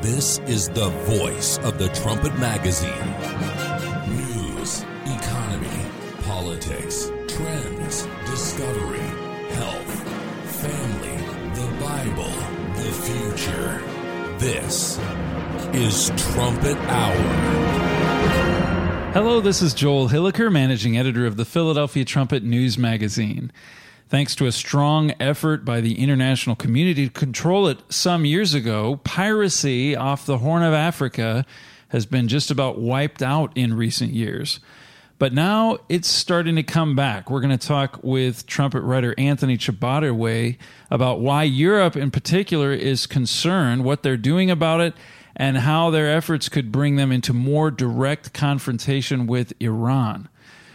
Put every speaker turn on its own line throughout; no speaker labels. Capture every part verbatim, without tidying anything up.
This is the voice of the Trumpet Magazine. News, economy, politics, trends, discovery, health, family, the Bible, the future. This is Trumpet Hour.
Hello, this is Joel Hilliker, managing editor of the Philadelphia Trumpet News Magazine. Thanks to a strong effort by the international community to control it some years ago, piracy off the Horn of Africa has been just about wiped out in recent years. But now it's starting to come back. We're going to talk with trumpet writer Anthony Chibaderway about why Europe in particular is concerned, what they're doing about it, and how their efforts could bring them into more direct confrontation with Iran.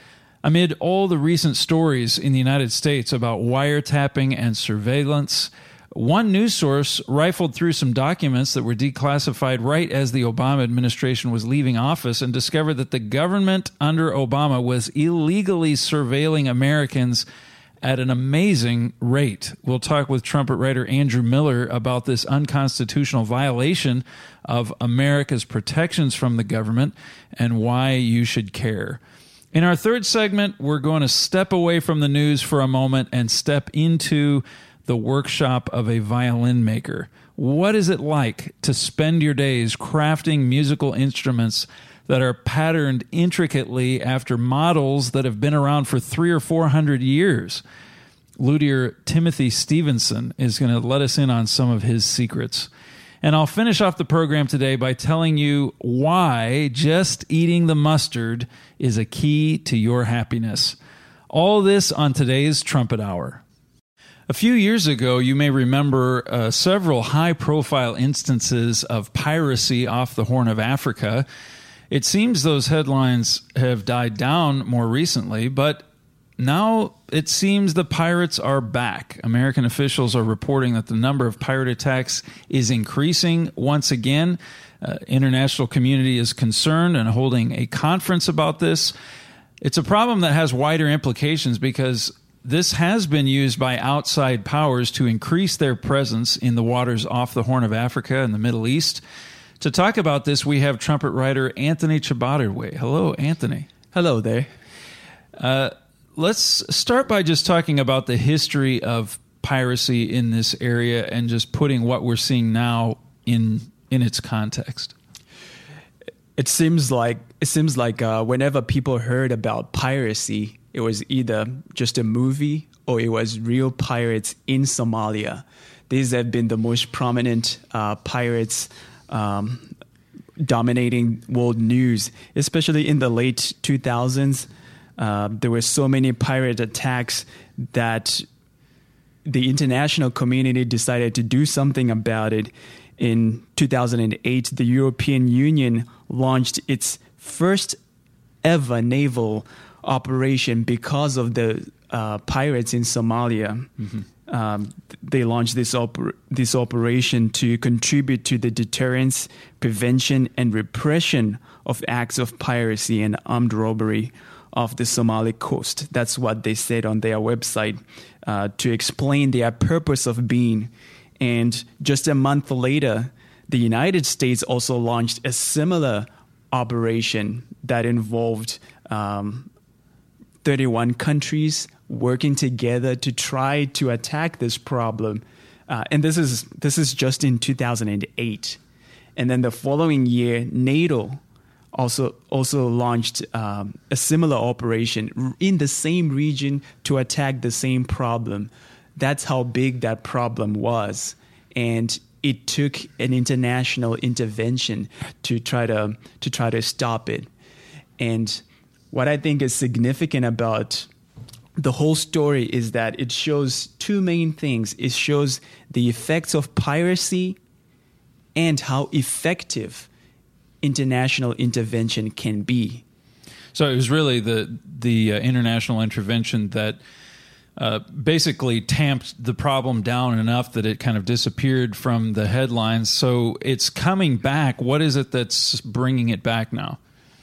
Amid all the recent stories in the United States about wiretapping and surveillance, one news source rifled through some documents that were declassified right as the Obama administration was leaving office and discovered that the government under Obama was illegally surveilling Americans at an amazing rate. We'll talk with trumpet writer Andrew Miller about this unconstitutional violation of America's protections from the government and why you should care. In our third segment, we're going to step away from the news for a moment and step into the workshop of a violin maker. What is it like to spend your days crafting musical instruments that are patterned intricately after models that have been around for three or four hundred years? Luthier Timothy Stevenson is going to let us in on some of his secrets. And I'll finish off the program today by telling you why just eating the mustard is a key to your happiness. All this on today's Trumpet Hour. A few years ago, you may remember uh, several high-profile instances of piracy off the Horn of Africa. It seems those headlines have died down more recently, but now it seems the pirates are back. American officials are reporting that the number of pirate attacks is increasing once again. Uh, international community is concerned and holding a conference about this. It's a problem that has wider implications because this has been used by outside powers to increase their presence in the waters off the Horn of Africa and the Middle East. To talk about this, we have trumpet writer Anthony Chibaderway. Hello, Anthony.
Hello there.
Uh, let's start by just talking about the history of piracy in this area and just putting what we're seeing now in in its context.
It seems like it seems like uh, whenever people heard about piracy, it was either just a movie or it was real pirates in Somalia. These have been the most prominent uh, pirates um, dominating world news, especially in the late two thousands. Uh, there were so many pirate attacks that the international community decided to do something about it. In two thousand eight, the European Union launched its first ever naval operation because of the uh, pirates in Somalia. Mm-hmm. Um, they launched this oper- this operation to contribute to the deterrence, prevention, and repression of acts of piracy and armed robbery off the Somali coast. That's what they said on their website uh, to explain their purpose of being. And just a month later, the United States also launched a similar operation that involved um, thirty-one countries working together to try to attack this problem. Uh, and this is this is just in two thousand eight. And then the following year, NATO also also launched um, a similar operation in the same region to attack the same problem. That's how big that problem was. And it took an international intervention to try to to try to stop it. And what I think is significant about the whole story is that it shows two main things. It shows the effects of piracy and how effective international intervention can be.
So it was really the the uh, international intervention that uh, basically tamped the problem down enough that it kind of disappeared from the headlines. So it's coming back. What is it that's bringing it back now?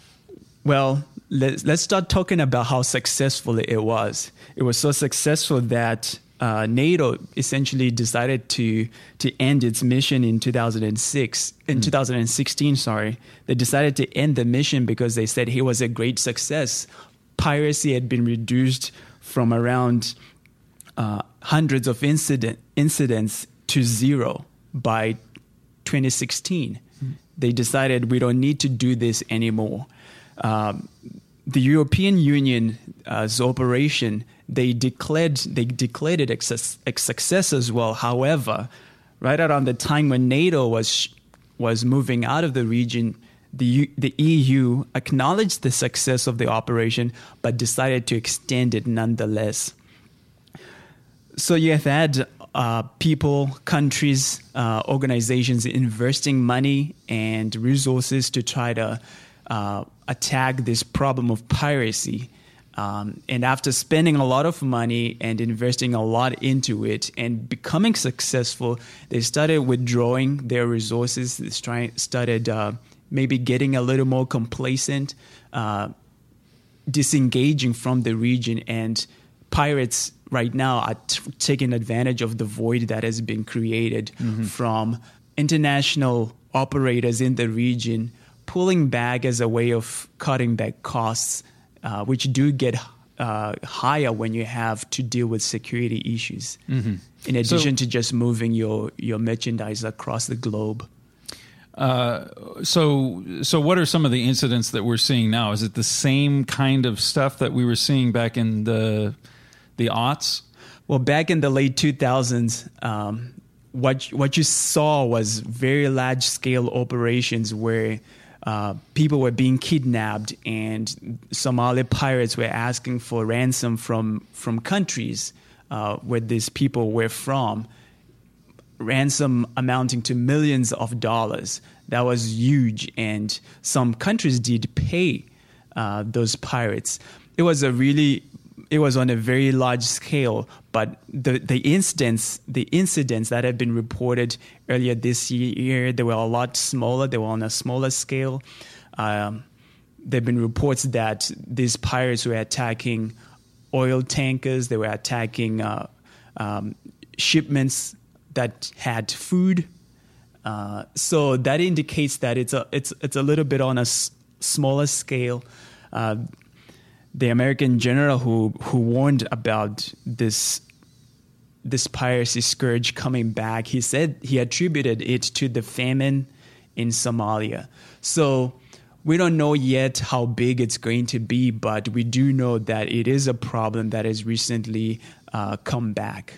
Well, let's, let's start talking about how successful it was. It was so successful that uh, NATO essentially decided to to end its mission in two thousand six in mm. two thousand sixteen. Sorry, they decided to end the mission because they said it was a great success. Piracy had been reduced from around uh, hundreds of incident incidents to zero by twenty sixteen. Mm. They decided we don't need to do this anymore. Um, the European Union's operation, they declared they declared it a success as well. However, right around the time when NATO was was moving out of the region, the U, the E U acknowledged the success of the operation, but decided to extend it nonetheless. So you have had uh, people, countries, uh, organizations investing money and resources to try to uh, attack this problem of piracy. Um, and after spending a lot of money and investing a lot into it and becoming successful, they started withdrawing their resources. They try, started uh, maybe getting a little more complacent, uh, disengaging from the region. And pirates right now are t- taking advantage of the void that has been created mm-hmm. from international operators in the region pulling back as a way of cutting back costs, uh, which do get uh, higher when you have to deal with security issues, mm-hmm. in addition so, to just moving your, your merchandise across the globe.
Uh, so, so what are some of the incidents that we're seeing now? Is it the same kind of stuff that we were seeing back in the the aughts?
Well, back in the late two thousands, um, what what you saw was very large scale operations where uh, people were being kidnapped, and Somali pirates were asking for ransom from from countries uh, where these people were from. Ransom amounting to millions of dollars. That was huge, and some countries did pay uh, those pirates. It was a really, it was on a very large scale. But the the incidents, the incidents that have been reported earlier this year, they were a lot smaller. They were on a smaller scale. Um, there have been reports that these pirates were attacking oil tankers. They were attacking uh, um, shipments that had food, uh, so that indicates that it's a it's it's a little bit on a s- smaller scale. Uh, the American general who who warned about this this piracy scourge coming back, he said he attributed it to the famine in Somalia. So we don't know yet how big it's going to be, but we do know that it is a problem that has recently uh, come back.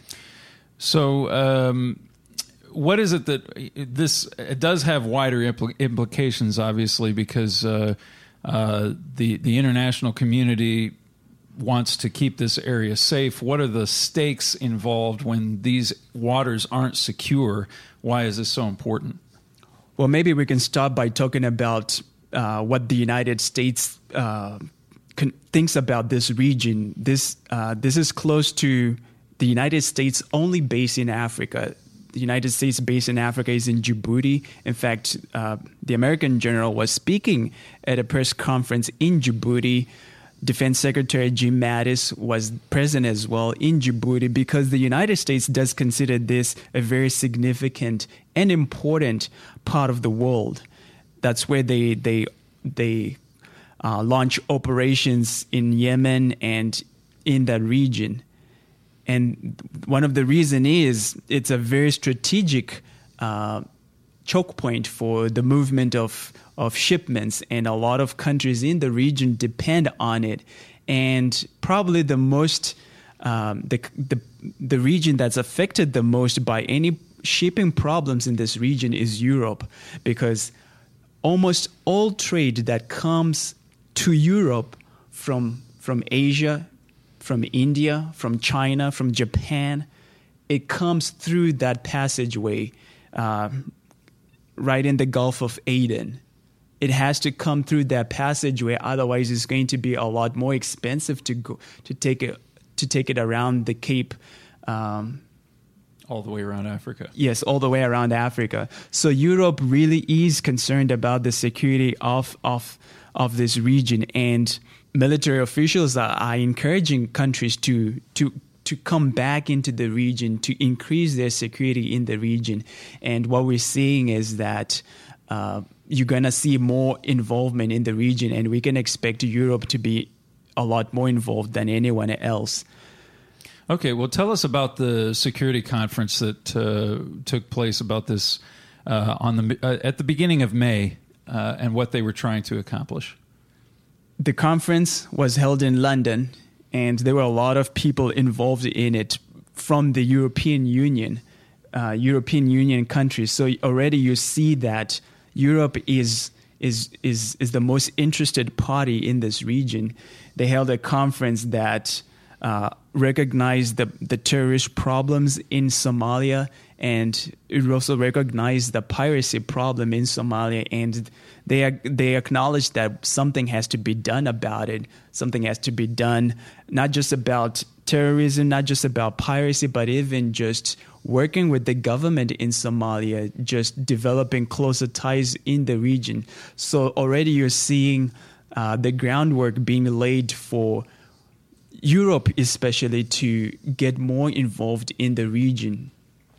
So, um, what is it that this it does have wider impl- implications? Obviously, because uh, uh, the the international community wants to keep this area safe. What are the stakes involved when these waters aren't secure? Why is this so important?
Well, maybe we can start by talking about uh, what the United States uh, con- thinks about this region. This uh, this is close to the United States' only base in Africa. The United States base in Africa is in Djibouti. In fact, uh, the American general was speaking at a press conference in Djibouti. Defense Secretary Jim Mattis was present as well in Djibouti because the United States does consider this a very significant and important part of the world. That's where they they they uh, launch operations in Yemen and in that region. And one of the reasons is it's a very strategic uh, choke point for the movement of, of shipments, and a lot of countries in the region depend on it. And probably the most, um, the, the the region that's affected the most by any shipping problems in this region is Europe, because almost all trade that comes to Europe from from Asia, from India, from China, from Japan, it comes through that passageway uh, right in the Gulf of Aden. It has to come through that passageway, otherwise it's going to be a lot more expensive to go to take it to take it around the Cape. Um,
all the way around Africa.
Yes, all the way around Africa. So Europe really is concerned about the security of of of this region, and military officials are, are encouraging countries to to to come back into the region, to increase their security in the region. And what we're seeing is that uh, you're going to see more involvement in the region, and we can expect Europe to be a lot more involved than anyone else.
Okay, well, tell us about the security conference that uh, took place about this uh, on the uh, at the beginning of May uh, and what they were trying to accomplish.
The conference was held in London, and there were a lot of people involved in it from the European Union, uh, European Union countries. So already you see that Europe is is is is the most interested party in this region. They held a conference that uh, recognized the, the terrorist problems in Somalia, and it also recognized the piracy problem in Somalia, and they they acknowledged that something has to be done about it. Something has to be done, not just about terrorism, not just about piracy, but even just working with the government in Somalia, just developing closer ties in the region. So already you're seeing uh, the groundwork being laid for Europe especially to get more involved in the region.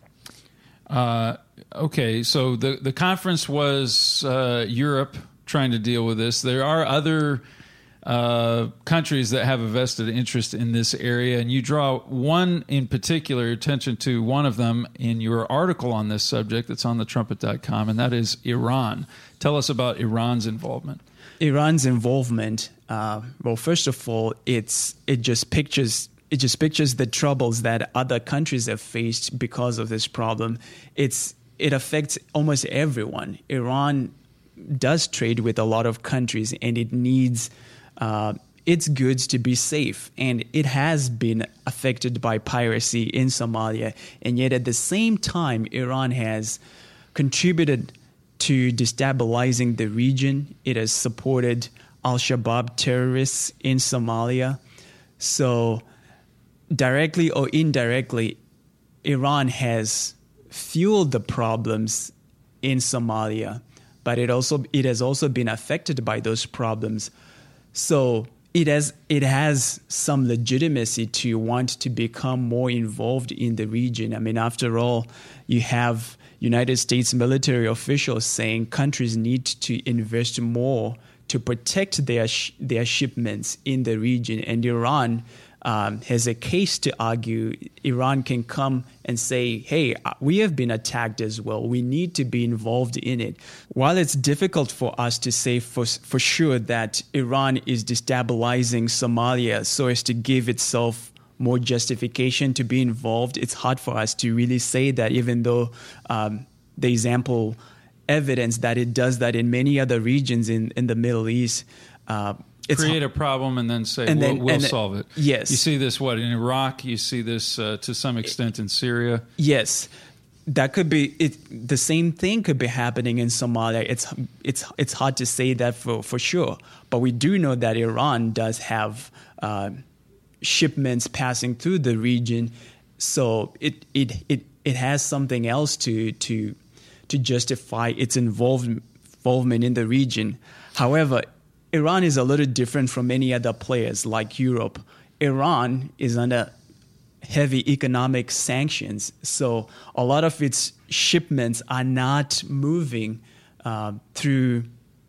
Uh, okay, so the, the conference was uh, Europe trying to deal with this. There are other uh, countries that have a vested interest in this area, and you draw one in particular attention to one of them in your article on this subject that's on the trumpet dot com, and that is Iran. Tell us about Iran's involvement.
Iran's involvement, uh, well, first of all, it's it just pictures it just pictures the troubles that other countries have faced because of this problem. It's it affects almost everyone. Iran does trade with a lot of countries, and it needs uh, its goods to be safe. And it has been affected by piracy in Somalia, and yet at the same time, Iran has contributed to destabilizing the region. It has supported al-Shabaab terrorists in Somalia. So directly or indirectly, Iran has fueled the problems in Somalia, but it also it has also been affected by those problems. So it has it has some legitimacy to want to become more involved in the region. I mean, after all, you have United States military officials saying countries need to invest more to protect their sh- their shipments in the region, and Iran um, has a case to argue. Iran can come and say, hey, we have been attacked as well. We need to be involved in it. While it's difficult for us to say for, for sure that Iran is destabilizing Somalia so as to give itself more justification to be involved, it's hard for us to really say that, even though um, there's ample evidence that it does that in many other regions in, in the Middle East. Uh, it's
Create a problem and then say,
and
we'll,
then,
we'll
and
solve it.
Yes.
You see this, what, in Iraq? You see this uh, to some extent in Syria?
Yes. That could be it. The same thing could be happening in Somalia. It's it's it's hard to say that for, for sure. But we do know that Iran does have uh, shipments passing through the region, so it it it, it has something else to to to justify its involvement involvement in the region. However, Iran is a little different from many other players like Europe. Iran is under heavy economic sanctions, so a lot of its shipments are not moving uh, through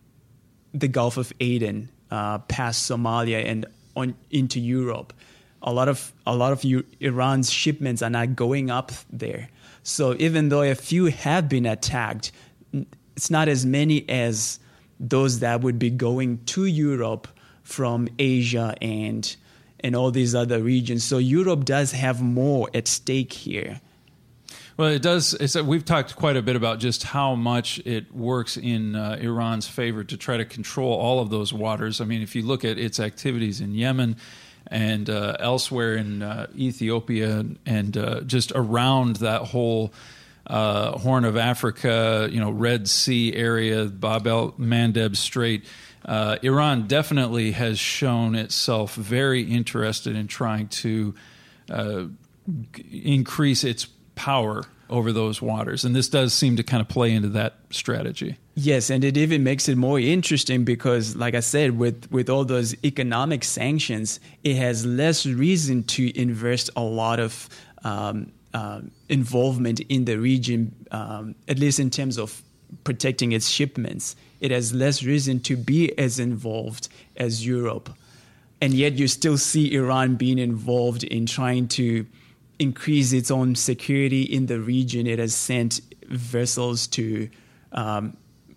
the Gulf of Aden, uh, past Somalia and on into Europe. A lot of a lot of U- Iran's shipments are not going up there. So even though a few have been attacked, it's not as many as those that would be going to Europe from Asia and and all these other regions. So Europe does have more at stake here.
Well, it does. It's, we've talked quite a bit about just how much it works in uh, Iran's favor to try to control all of those waters. I mean, if you look at its activities in Yemen and uh, elsewhere in uh, Ethiopia and uh, just around that whole uh, Horn of Africa, you know, Red Sea area, Bab el-Mandeb Strait, uh, Iran definitely has shown itself very interested in trying to uh, increase its power over those waters. And this does seem to kind of play into that strategy.
Yes, and it even makes it more interesting because, like I said, with, with all those economic sanctions, it has less reason to invest a lot of um, uh, involvement in the region, um, at least in terms of protecting its shipments. It has less reason to be as involved as Europe. And yet you still see Iran being involved in trying to increase its own security in the region. It has sent vessels to um,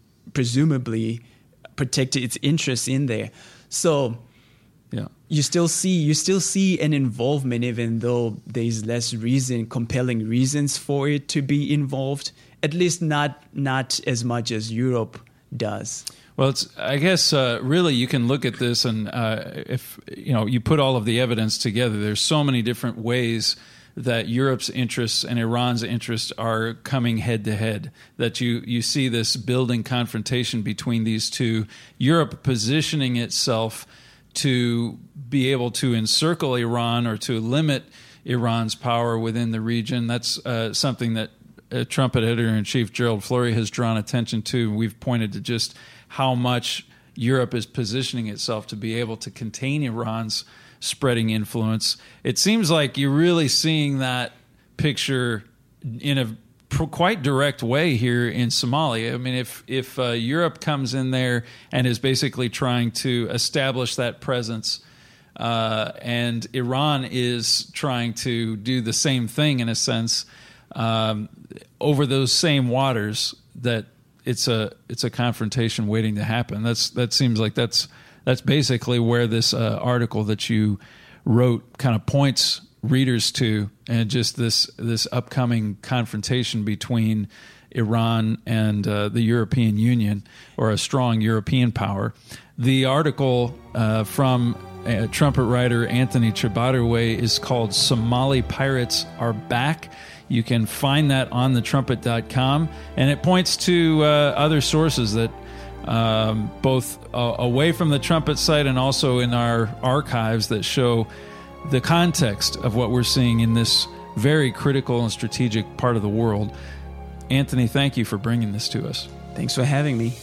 presumably protect its interests in there. So yeah. you still see you still see an involvement, even though there's less reason, compelling reasons for it to be involved. At least not not as much as Europe does.
Well, it's, I guess uh, really you can look at this, and uh, if you know you put all of the evidence together, there's so many different ways that Europe's interests and Iran's interests are coming head to head, that you, you see this building confrontation between these two. Europe positioning itself to be able to encircle Iran or to limit Iran's power within the region. That's uh, something that uh, Trumpet Editor-in-Chief Gerald Flurry has drawn attention to. We've pointed to just how much Europe is positioning itself to be able to contain Iran's spreading influence. It seems like you're really seeing that picture in a pr- quite direct way here in Somalia. I mean, if if uh, Europe comes in there and is basically trying to establish that presence, uh, and Iran is trying to do the same thing in a sense um, over those same waters, that it's a it's a confrontation waiting to happen. That's that seems like that's. That's basically where this uh, article that you wrote kind of points readers to, and just this this upcoming confrontation between Iran and uh, the European Union, or a strong European power. The article uh, from uh, trumpet writer Anthony Chibaderway is called "Somali Pirates Are Back." You can find that on the trumpet dot com, and it points to uh, other sources that Um, both uh, away from the Trumpet site and also in our archives that show the context of what we're seeing in this very critical and strategic part of the world. Anthony, thank you for bringing this to us.
Thanks for having me.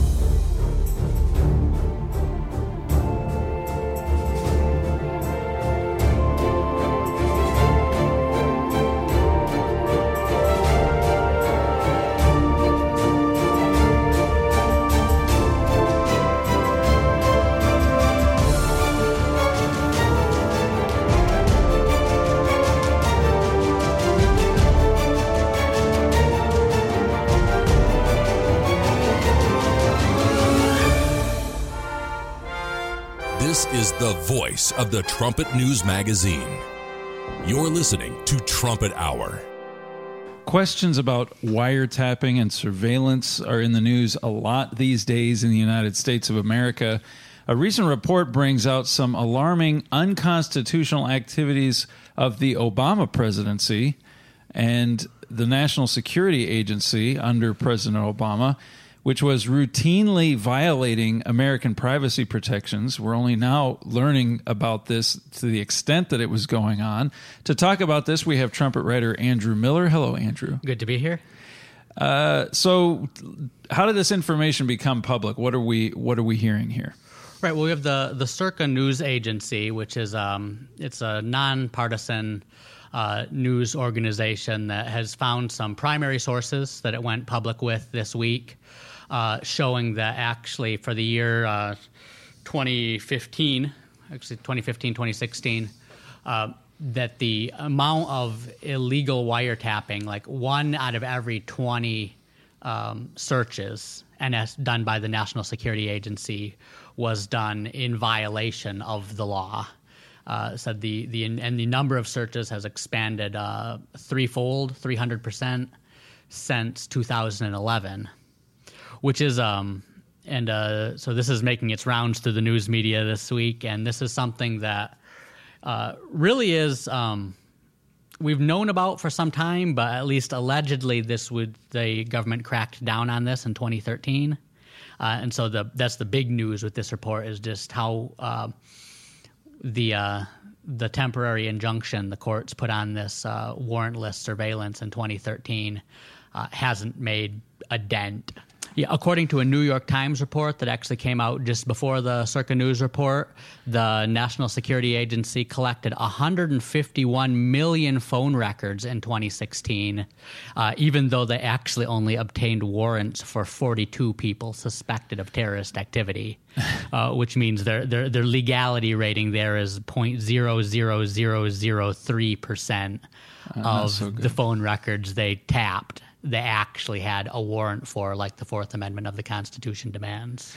This is the voice of the Trumpet News Magazine. You're listening to Trumpet Hour.
Questions about wiretapping and surveillance are in the news a lot these days in the United States of America. A recent report brings out some alarming unconstitutional activities of the Obama presidency and the National Security Agency under President Obama, which was routinely violating American privacy protections. We're only now learning about this to the extent that it was going on. To talk about this, we have trumpet writer Andrew Miller. Hello, Andrew.
Good to be here.
Uh, so how did this information become public? What are we what are we hearing here?
Right. Well, we have the, the Circa News Agency, which is um, it's a nonpartisan uh, news organization that has found some primary sources that it went public with this week. Uh, showing that actually for the year uh, twenty fifteen, actually twenty fifteen, twenty sixteen, uh, that the amount of illegal wiretapping, like one out of every twenty um, searches and as done by the National Security Agency, was done in violation of the law. Uh, so the, the and the number of searches has expanded uh, threefold, three hundred percent since two thousand eleven. Which is, um, and uh, so this is making its rounds through the news media this week, and this is something that uh, really is um, we've known about for some time, but at least allegedly, this would the government cracked down on this in twenty thirteen, uh, and so the that's the big news with this report is just how uh, the uh, the temporary injunction the courts put on this uh, warrantless surveillance in twenty thirteen uh, hasn't made a dent. Yeah, according to a New York Times report that actually came out just before the Circa News report, the National Security Agency collected one hundred fifty-one million phone records in twenty sixteen, uh, even though they actually only obtained warrants for forty-two people suspected of terrorist activity, uh, which means their, their their legality rating there is zero point zero zero zero zero three percent of
so
the phone records they tapped. They actually had a warrant for, like the Fourth Amendment of the Constitution demands.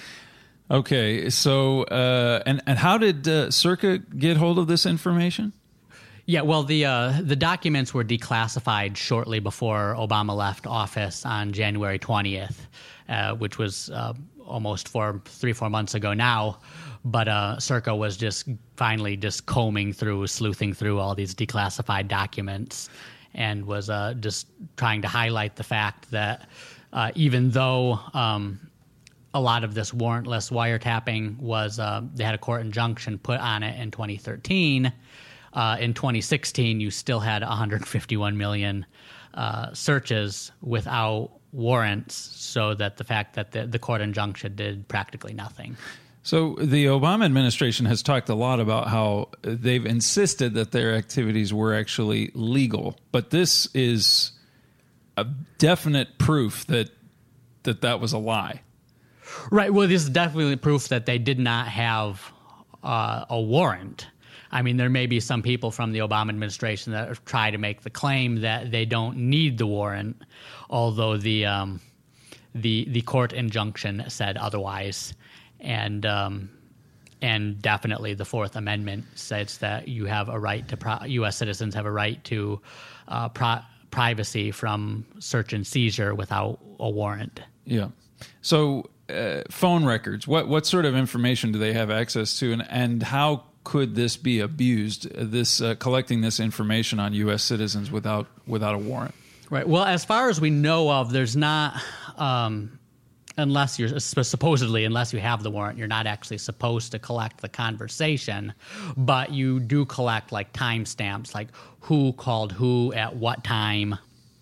Okay, so uh, and and how did uh, Circa get hold of this information?
Yeah, well, the uh, the documents were declassified shortly before Obama left office on January twentieth, uh, which was uh, almost four, three, four months ago now. But uh, Circa was just finally just combing through, sleuthing through all these declassified documents, and was uh, just trying to highlight the fact that uh, even though um, a lot of this warrantless wiretapping was, uh, they had a court injunction put on it in twenty thirteen, uh, in twenty sixteen you still had one hundred fifty-one million uh, searches without warrants, so that the fact that the, the court injunction did practically nothing.
So the Obama administration has talked a lot about how they've insisted that their activities were actually legal, but this is a definite proof that that, that was a lie.
Right. Well, this is definitely proof that they did not have uh, a warrant. I mean, there may be some people from the Obama administration that try to make the claim that they don't need the warrant, although the um, the the court injunction said otherwise. And um, and definitely the Fourth Amendment says that you have a right to pro- U S citizens have a right to uh, pro- privacy from search and seizure without a warrant.
Yeah. So uh, phone records. What what sort of information do they have access to, and and how could this be abused? This uh, collecting this information on U S citizens without without a warrant.
Right. Well, as far as we know of, there's not. Um, Unless you're supposedly, unless you have the warrant, you're not actually supposed to collect the conversation, but you do collect like timestamps, like who called who at what time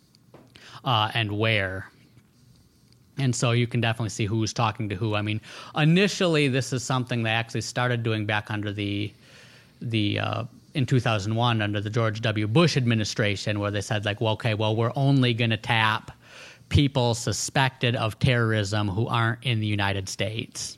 uh, and where. And so you can definitely see who's talking to who. I mean, initially, this is something they actually started doing back under the the uh, in two thousand one under the George W. Bush administration, where they said like, well, okay, well, we're only going to tap people suspected of terrorism who aren't in the United States.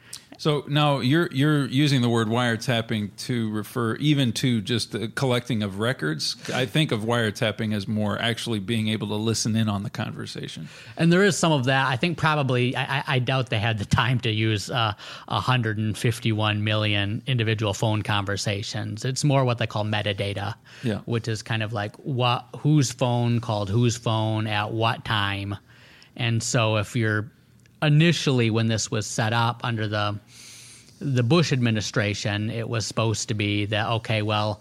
So now you're you're using the word wiretapping to refer even to just the collecting of records. I think of wiretapping as more actually being able to listen in on the conversation.
And there is some of that. I think probably, I, I doubt they had the time to use uh, one hundred fifty-one million individual phone conversations. It's more what they call metadata,
yeah.
which is kind of like what whose phone called whose phone at what time. And so if you're initially, when this was set up under the the Bush administration, it was supposed to be that, okay, well,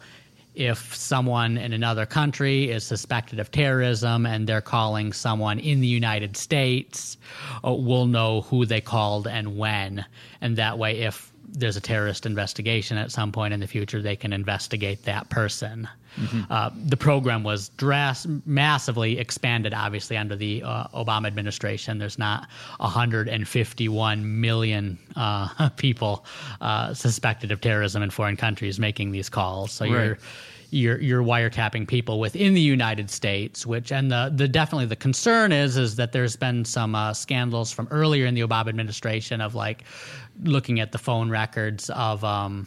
if someone in another country is suspected of terrorism and they're calling someone in the United States, uh, we'll know who they called and when. And that way, if there's a terrorist investigation at some point in the future, they can investigate that person. Mm-hmm. Uh, the program was dras- massively expanded, obviously, under the uh, Obama administration. There's not one hundred fifty-one million uh, people uh, suspected of terrorism in foreign countries making these calls. So
right.
you're you're you're wiretapping people within the United States, which and the the definitely the concern is is that there's been some uh, scandals from earlier in the Obama administration of like looking at the phone records of. Um,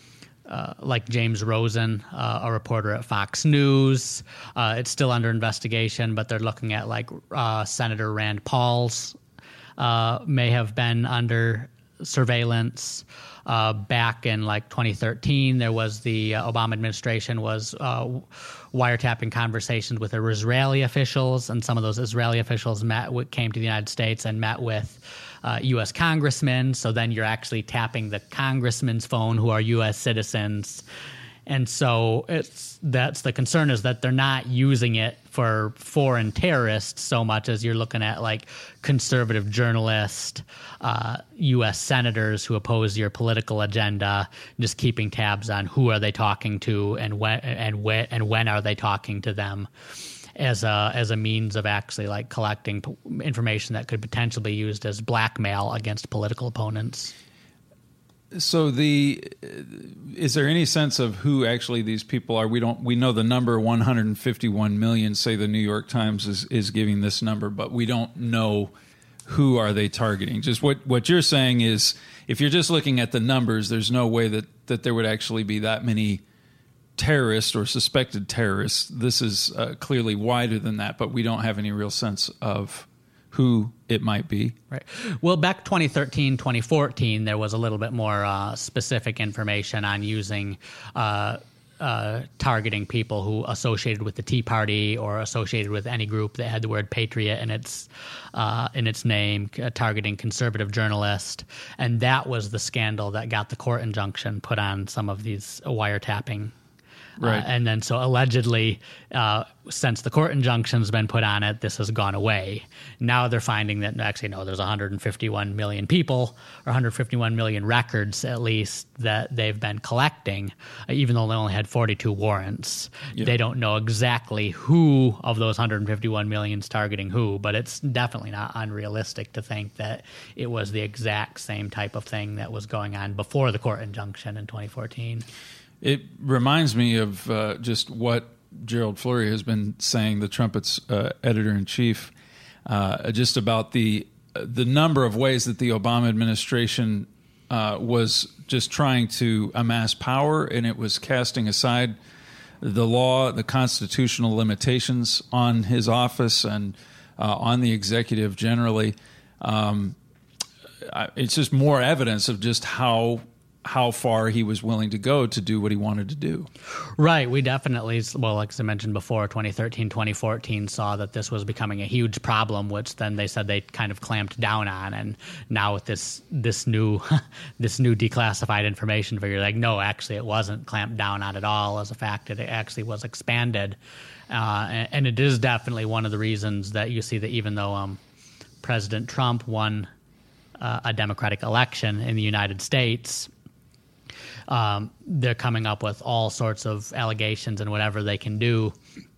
Uh, like James Rosen, uh, a reporter at Fox News. Uh, it's still under investigation, but they're looking at like uh, Senator Rand Paul's uh, may have been under surveillance. Uh, back in like twenty thirteen, there was the uh, Obama administration was uh, wiretapping conversations with Israeli officials, and some of those Israeli officials met with, came to the United States and met with Uh, U S congressmen, so then you're actually tapping the congressman's phone who are U S citizens, And so it's that's the concern, is that they're not using it for foreign terrorists so much as you're looking at like conservative journalists, uh, U S senators who oppose your political agenda, just keeping tabs on who are they talking to and when and when and when are they talking to them, as a as a means of actually like collecting p- information that could potentially be used as blackmail against political opponents.
So the is there any sense of who actually these people are? We don't we know the number one hundred fifty-one million, say the New York Times is, is giving this number, but we don't know who are they targeting. Just what, what you're saying is, if you're just looking at the numbers, there's no way that, that there would actually be that many terrorists or suspected terrorists. This is uh, clearly wider than that, but we don't have any real sense of who it might be.
Right. Well, back twenty thirteen, twenty fourteen, there was a little bit more uh, specific information on using uh, uh, targeting people who associated with the Tea Party or associated with any group that had the word patriot in its uh, in its name, uh, targeting conservative journalists. And that was the scandal that got the court injunction put on some of these wiretapping.
Right.
Uh, and then so allegedly, uh, since the court injunction's been put on it, this has gone away. Now they're finding that actually, no, there's one hundred fifty-one million people, or one hundred fifty-one million records at least, that they've been collecting, uh, even though they only had forty-two warrants. Yeah. They don't know exactly who of those one hundred fifty-one million is targeting who, but it's definitely not unrealistic to think that it was the exact same type of thing that was going on before the court injunction in twenty fourteen.
It reminds me of uh, just what Gerald Flurry has been saying, the Trumpet's uh, editor-in-chief, uh, just about the the number of ways that the Obama administration uh, was just trying to amass power, and it was casting aside the law, the constitutional limitations on his office and uh, on the executive generally. Um, it's just more evidence of just how how far he was willing to go to do what he wanted to do.
Right. We definitely, well, like I mentioned before, twenty thirteen, twenty fourteen saw that this was becoming a huge problem, which then they said they kind of clamped down on. And now with this this new this new declassified information figure, like, no, actually it wasn't clamped down on at all. As a fact, it actually was expanded. Uh, and, and it is definitely one of the reasons that you see that even though um, President Trump won uh, a Democratic election in the United States, Um, they're coming up with all sorts of allegations and whatever they can do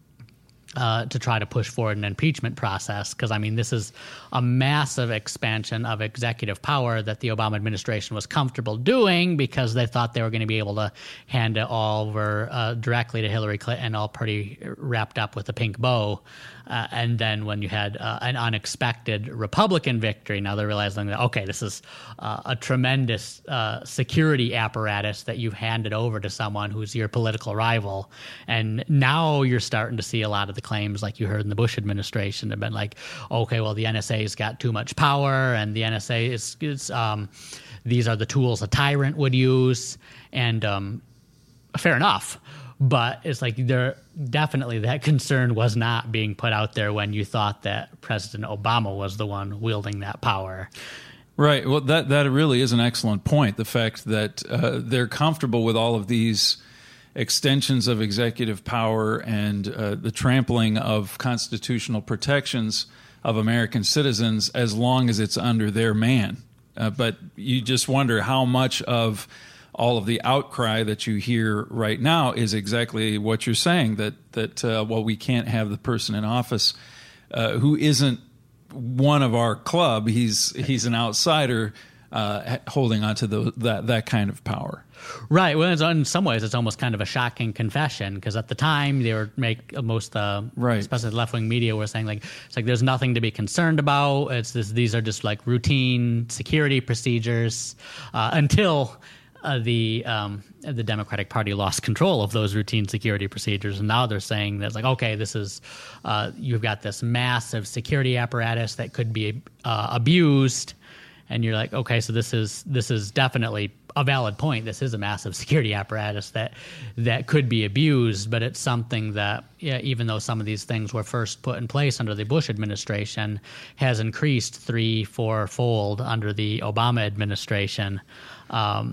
uh, to try to push forward an impeachment process. Because, I mean, this is a massive expansion of executive power that the Obama administration was comfortable doing because they thought they were going to be able to hand it all over uh, directly to Hillary Clinton, all pretty wrapped up with a pink bow. Uh, and then when you had uh, an unexpected Republican victory, now they're realizing that, okay, this is uh, a tremendous uh, security apparatus that you've handed over to someone who's your political rival. And now you're starting to see a lot of the claims, like you heard in the Bush administration, have been like, okay, well, the N S A's got too much power, and the N S A is, is um, these are the tools a tyrant would use. And um, fair enough. But it's like there definitely that concern was not being put out there when you thought that President Obama was the one wielding that power.
Right. Well, that, that really is an excellent point. The fact that uh, they're comfortable with all of these extensions of executive power and uh, the trampling of constitutional protections of American citizens as long as it's under their man. Uh, but you just wonder how much of all of the outcry that you hear right now is exactly what you're saying, that, that uh, well, we can't have the person in office uh, who isn't one of our club. He's he's an outsider uh, holding on to the, that, that kind of power.
Right. Well, it's, in some ways, it's almost kind of a shocking confession, because at the time they were make most, uh,
right.
especially the left-wing media, were saying like it's like there's nothing to be concerned about. It's this, these are just like routine security procedures uh, until Uh, the um, the Democratic Party lost control of those routine security procedures, and now they're saying that it's like, okay, this is uh, you've got this massive security apparatus that could be uh, abused, and you're like, okay, so this is this is definitely a valid point. This is a massive security apparatus that that could be abused, but it's something that, yeah, even though some of these things were first put in place under the Bush administration, has increased three, four fold under the Obama administration. Um,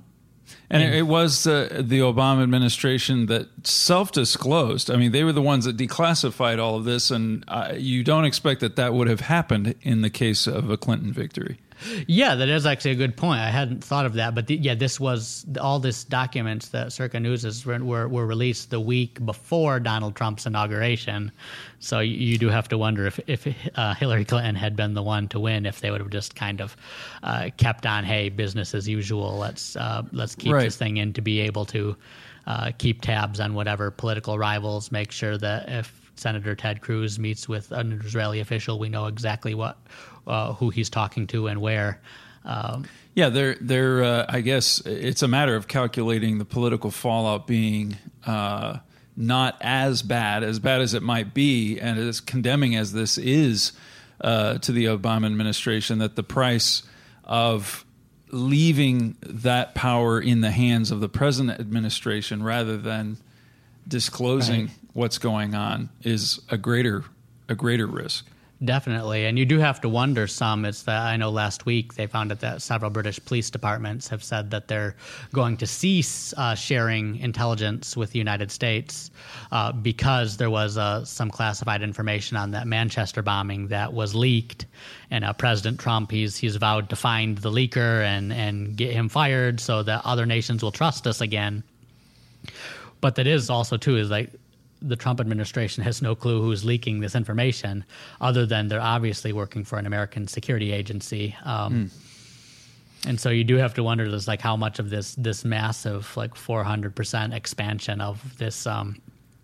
And it was uh, the Obama administration that self-disclosed. I mean, they were the ones that declassified all of this, and uh, you don't expect that that would have happened in the case of a Clinton victory.
Yeah, that is actually a good point. I hadn't thought of that, but the, yeah, this was all this documents that Circa News is, were were released the week before Donald Trump's inauguration. So you, you do have to wonder if if uh, Hillary Clinton had been the one to win, if they would have just kind of uh, kept on, hey, business as usual. Let's uh, let's keep
right.
this thing in to be able to uh, keep tabs on whatever political rivals. Make sure that if Senator Ted Cruz meets with an Israeli official, we know exactly what. Uh, who he's talking to and where. Um,
yeah, they're, they're, uh, I guess it's a matter of calculating the political fallout being uh, not as bad, as bad as it might be, and as condemning as this is uh, to the Obama administration, that the price of leaving that power in the hands of the present administration rather than disclosing right. what's going on is a greater a greater risk.
Definitely. And you do have to wonder some. It's that I know last week they found out that several British police departments have said that they're going to cease uh, sharing intelligence with the United States uh, because there was uh, some classified information on that Manchester bombing that was leaked. And uh, President Trump, he's he's vowed to find the leaker and, and get him fired so that other nations will trust us again. But that is also, too, is like, the Trump administration has no clue who's leaking this information, other than they're obviously working for an American security agency. Um, mm. And so you do have to wonder, just like how much of this this massive, like four hundred percent expansion of this um,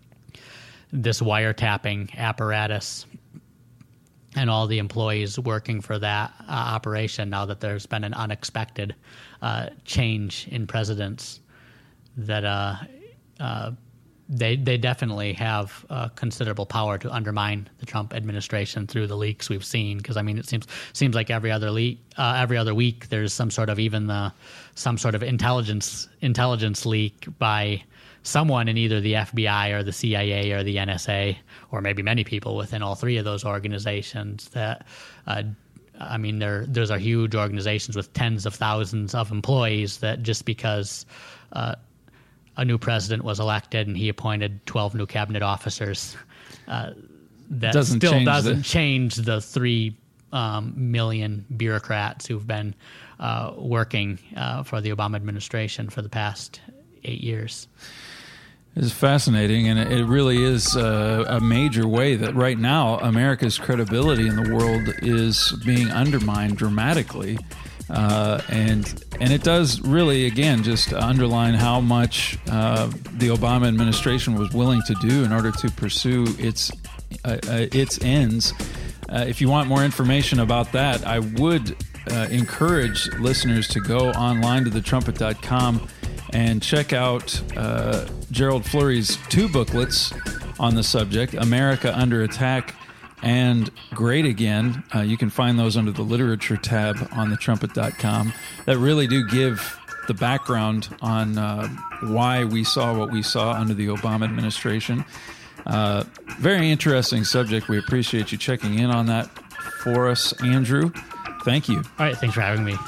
this wiretapping apparatus and all the employees working for that uh, operation, now that there's been an unexpected uh, change in presidents, that uh, uh, They they definitely have uh, considerable power to undermine the Trump administration through the leaks we've seen. Because I mean, it seems seems like every other leak, uh, every other week, there's some sort of even the some sort of intelligence intelligence leak by someone in either the F B I or the C I A or the N S A, or maybe many people within all three of those organizations. That uh, I mean, there those are huge organizations with tens of thousands of employees. That just because Uh, a new president was elected and he appointed twelve new cabinet officers, uh, that
doesn't
still
change
doesn't
the...
change the three um, million bureaucrats who've been uh, working uh, for the Obama administration for the past eight years.
It's fascinating, and it really is uh, a major way that right now America's credibility in the world is being undermined dramatically. Uh, and and it does really, again, just underline how much uh, the Obama administration was willing to do in order to pursue its uh, uh, its ends. Uh, if you want more information about that, I would uh, encourage listeners to go online to the trumpet dot com and check out uh, Gerald Flurry's two booklets on the subject, America Under Attack and Great Again. Uh, you can find those under the literature tab on the trumpet dot com that really do give the background on uh, why we saw what we saw under the Obama administration. Uh, very interesting subject. We appreciate you checking in on that for us, Andrew. Thank you.
All right. Thanks for having me.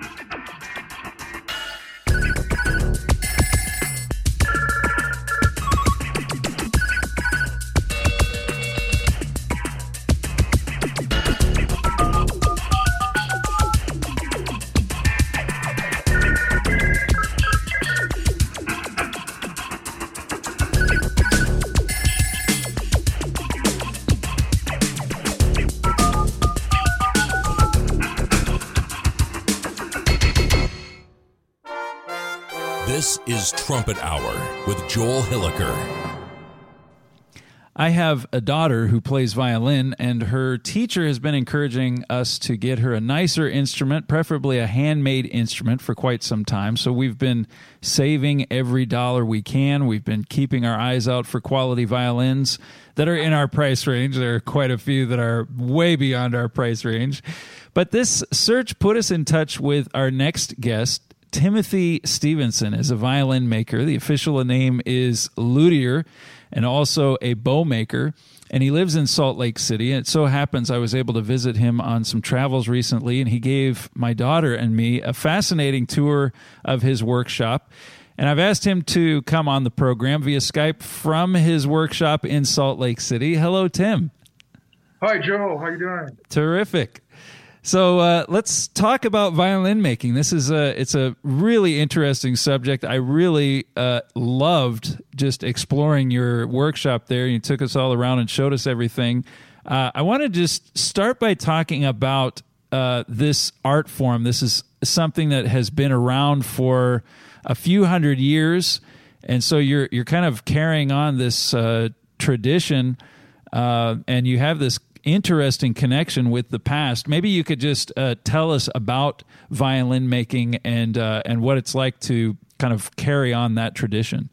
This is Trumpet Hour with Joel Hilliker.
I have a daughter who plays violin, and her teacher has been encouraging us to get her a nicer instrument, preferably a handmade instrument, for quite some time. So we've been saving every dollar we can. We've been keeping our eyes out for quality violins that are in our price range. There are quite a few that are way beyond our price range. But this search put us in touch with our next guest. Timothy Stevenson is a violin maker. The official name is luthier and also a bow maker. and he lives in Salt Lake City. And it so happens I was able to visit him on some travels recently, and he gave my daughter and me a fascinating tour of his workshop. And I've asked him to come on the program via Skype from his workshop in Salt Lake City. Hello, Tim.
Hi, Joe. How you doing?
Terrific. So uh, let's talk about violin making. This is a it's a really interesting subject. I really uh, loved just exploring your workshop there. You took us all around and showed us everything. Uh, I want to just start by talking about uh, this art form. This is something that has been around for a few hundred years, and so you're you're kind of carrying on this uh, tradition, uh, and you have this interesting connection with the past. Maybe you could just uh, tell us about violin making and uh, and what it's like to kind of carry on that tradition.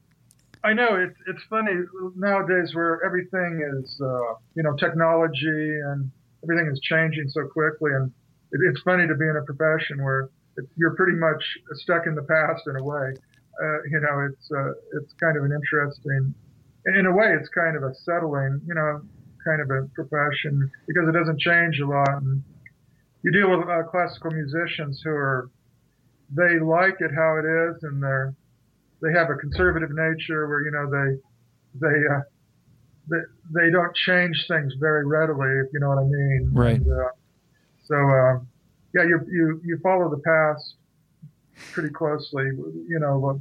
I know it's it's funny nowadays where everything is uh, you know technology and everything is changing so quickly, and it, it's funny to be in a profession where it, you're pretty much stuck in the past in a way. Uh, you know, it's uh, it's kind of an interesting, in a way, it's kind of a settling, you know. kind of a profession because it doesn't change a lot. And you deal with uh, classical musicians who are, they like it how it is, and they're, they have a conservative nature where, you know, they, they, uh, they, they don't change things very readily, if you know what I mean.
Right.
And, uh, so, uh, yeah, you, you, you follow the past pretty closely, you know,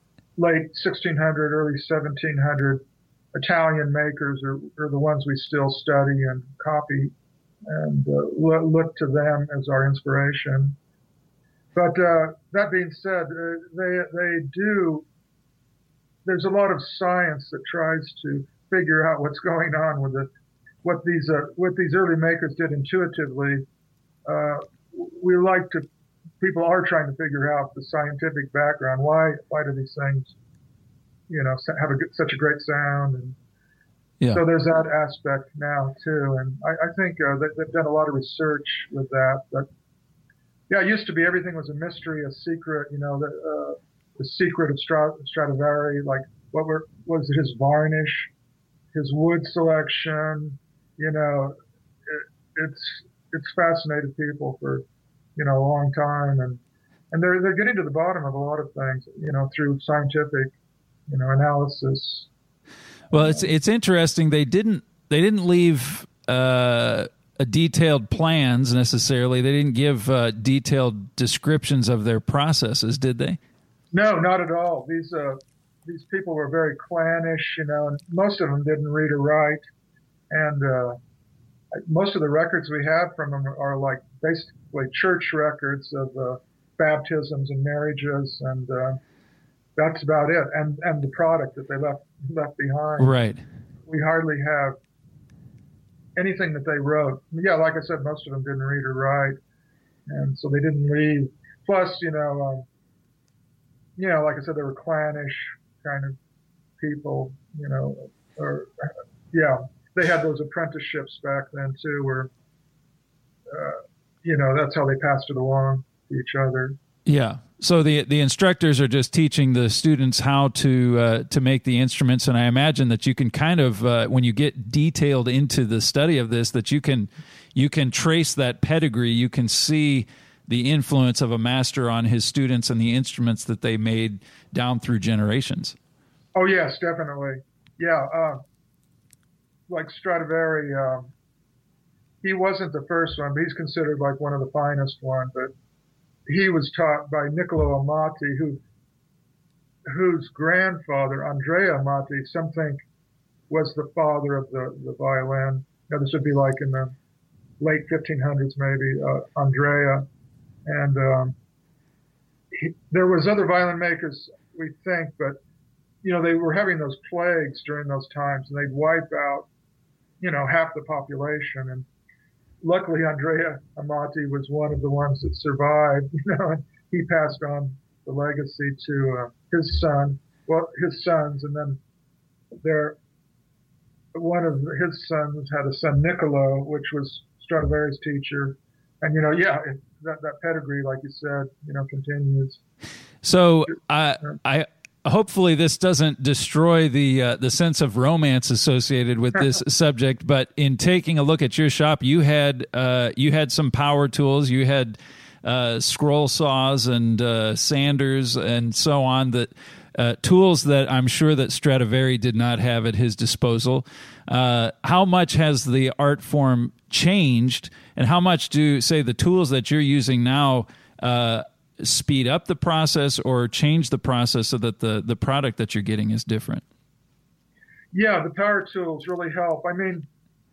late sixteen hundred, early seventeen hundred, Italian makers are, are the ones we still study and copy, and uh, lo- look to them as our inspiration. But uh, that being said, uh, they they do. There's a lot of science that tries to figure out what's going on with it. What these uh, what these early makers did intuitively. Uh, we like to. People are trying to figure out the scientific background. Why why do these things, you know, have a good, such a great sound, and yeah. So there's that aspect now too. And I, I think uh, they, they've done a lot of research with that. But yeah, it used to be everything was a mystery, a secret. You know, the, uh, the secret of Stradivari, like what were was it his varnish, his wood selection. You know, it, it's it's fascinated people for you know a long time, and and they're they're getting to the bottom of a lot of things. You know, through scientific. You know, analysis.
Well, it's it's interesting. They didn't they didn't leave uh, a detailed plans necessarily. They didn't give uh, detailed descriptions of their processes, did they?
No, not at all. These uh, these people were very clannish, you know, and most of them didn't read or write. And uh, most of the records we have from them are like basically church records of uh, baptisms and marriages and. Uh, That's about it, and and the product that they left left behind.
Right.
We hardly have anything that they wrote. Yeah, like I said, most of them didn't read or write, and so they didn't leave. Plus, you know, um, you know, like I said, they were clannish kind of people. You know, or yeah, they had those apprenticeships back then too, where uh, you know that's how they passed it along to each other.
Yeah. So the the instructors are just teaching the students how to uh, to make the instruments, and I imagine that you can kind of uh, when you get detailed into the study of this, that you can you can trace that pedigree. You can see the influence of a master on his students and the instruments that they made down through generations.
Oh yes, definitely. Yeah, uh, like Stradivari, um, he wasn't the first one, but he's considered like one of the finest ones. But he was taught by Niccolo Amati, who, whose grandfather, Andrea Amati, some think was the father of the, the violin. Now, this would be like in the late fifteen hundreds, maybe, uh, Andrea. And um, he, there was other violin makers, we think, but, you know, they were having those plagues during those times, and they'd wipe out, you know, half the population. And luckily, Andrea Amati was one of the ones that survived, you know, and he passed on the legacy to uh, his son, well, his sons, and then there, one of his sons had a son, Niccolo, which was Stradivari's teacher. And, you know, yeah, it, that, that pedigree, like you said, you know, continues.
So I, I, hopefully this doesn't destroy the uh, the sense of romance associated with this subject. But in taking a look at your shop, you had uh, you had some power tools, you had uh, scroll saws and uh, sanders and so on, that uh, tools that I'm sure that Stradivari did not have at his disposal. Uh, how much has the art form changed, and how much do, say, the tools that you're using now uh, speed up the process or change the process so that the, the product that you're getting is different?
Yeah, the power tools really help. I mean,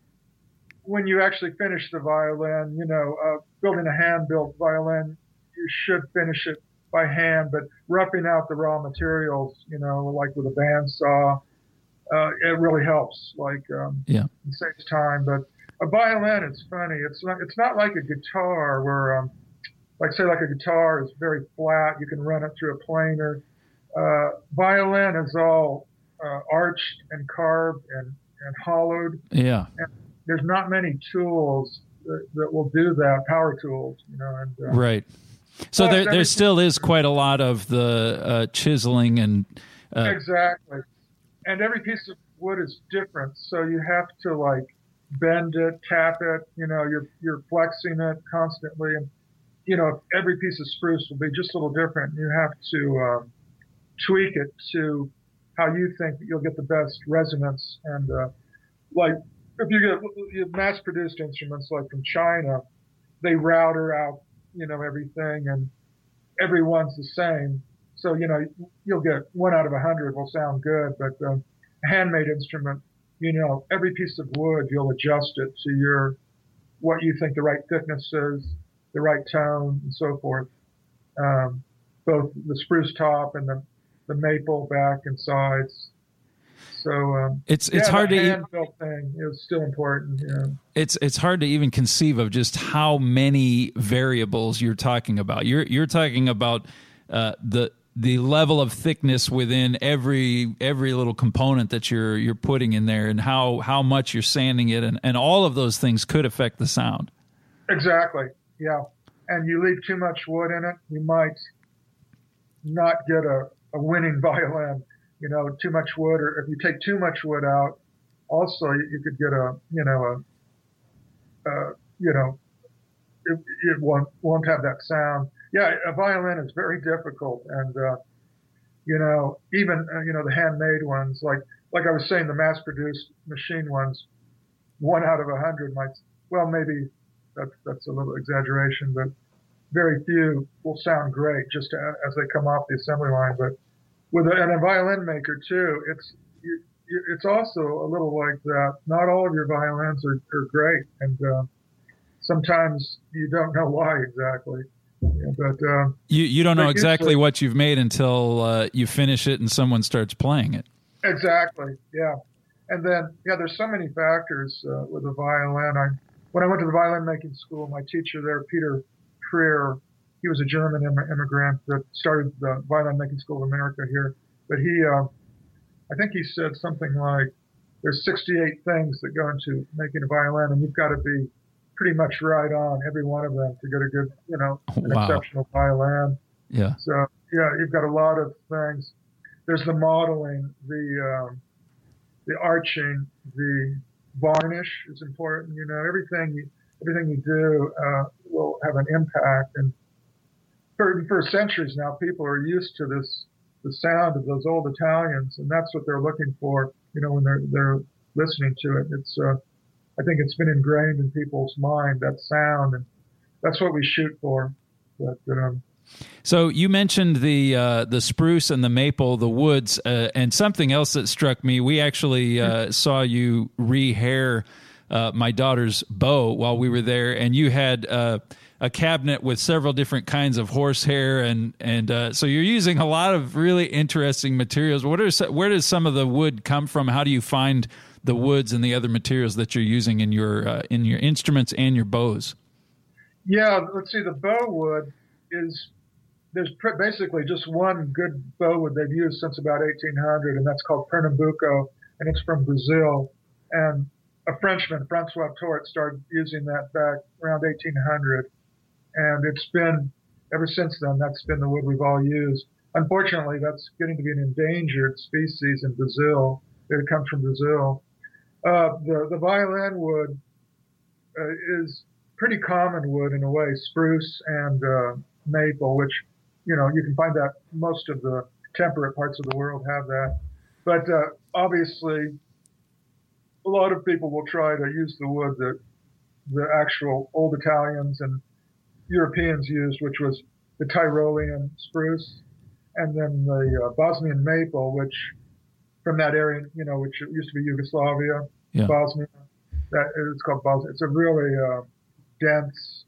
when you actually finish the violin, you know, uh, building a hand-built violin, you should finish it by hand, but roughing out the raw materials, you know, like with a bandsaw, uh, it really helps. Like, um, yeah, it saves time. But a violin, it's funny. It's not, it's not like a guitar where, um, like say like a guitar is very flat. You can run it through a planer. Uh, violin is all uh, arched and carved and, and hollowed.
Yeah.
And there's not many tools that, that will do that, power tools, you know. And, uh,
right. So there, there still is quite a lot of the uh, chiseling and... Uh,
exactly. And every piece of wood is different. So you have to, like, bend it, tap it, you know, you're you're flexing it constantly. And, you know, every piece of spruce will be just a little different. You have to um, tweak it to how you think that you'll get the best resonance. And, uh, like, if you get you mass-produced instruments, like from China, they router out, you know, everything, and everyone's the same. So, you know, you'll get one out of a hundred will sound good, but um, a handmade instrument, you know, every piece of wood, you'll adjust it to your, what you think the right thickness is, the right tone, and so forth. Um, both the spruce top and the, the maple back and sides. So um,
it's it's
yeah,
hard to
hand-built thing is still important. Yeah.
It's it's hard to even conceive of just how many variables you're talking about. You're you're talking about uh, the the level of thickness within every every little component that you're you're putting in there, and how, how much you're sanding it, and, and all of those things could affect the sound.
Exactly. Yeah. And you leave too much wood in it, you might not get a, a winning violin. You know, too much wood, or if you take too much wood out, also you, you could get a, you know, a, uh, you know, it, it won't won't have that sound. Yeah, a violin is very difficult, and uh, you know, even uh, you know the handmade ones, like like I was saying, the mass-produced machine ones, one out of a hundred might, well, maybe that's that's a little exaggeration, but very few will sound great just as they come off the assembly line, but with a, and a violin maker too, it's you, you, it's also a little like that. Not all of your violins are, are great, and uh, sometimes you don't know why exactly. Yeah, but uh,
you you don't know exactly
usually,
what you've made until uh, you finish it and someone starts playing it.
Exactly. Yeah, and then yeah, there's so many factors uh, with a violin. I when I went to the violin making school, my teacher there, Peter Freer, he was a German immigrant that started the Violin Making School of America here. But he, uh, I think he said something like, there's sixty-eight things that go into making a violin, and you've got to be pretty much right on every one of them to get a good, you know, an
wow.
exceptional violin.
Yeah.
So, yeah, you've got a lot of things. There's the modeling, the um, the arching, the varnish is important. You know, everything you, everything you do uh, will have an impact. And For, for centuries now, people are used to this, the sound of those old Italians, and that's what they're looking for, you know, when they're they're listening to it. It's, uh, I think it's been ingrained in people's mind, that sound, and that's what we shoot for. But um,
so you mentioned the uh, the spruce and the maple, the woods, uh, and something else that struck me. We actually uh, saw you rehair uh, my daughter's bow while we were there, and you had Uh, a cabinet with several different kinds of horsehair, and and uh, so you're using a lot of really interesting materials. What are where does some of the wood come from? How do you find the woods and the other materials that you're using in your uh, in your instruments and your bows?
Yeah, let's see. The bow wood is there's basically just one good bow wood they've used since about eighteen hundred, and that's called Pernambuco, and it's from Brazil. And a Frenchman, Francois Tort, started using that back around eighteen hundred. And it's been, ever since then, that's been the wood we've all used. unfortunately, that's getting to be an endangered species in Brazil. It comes from Brazil. Uh, the, the violin wood uh, is pretty common wood in a way, spruce and uh, maple, which, you know, you can find that most of the temperate parts of the world have that. But uh, obviously, a lot of people will try to use the wood that the actual old Italians and Europeans used, which was the Tyrolean spruce, and then the uh, Bosnian maple, which from that area, you know, which used to be Yugoslavia,
yeah.
Bosnia. That it's called Bosnia. It's a really uh, dense,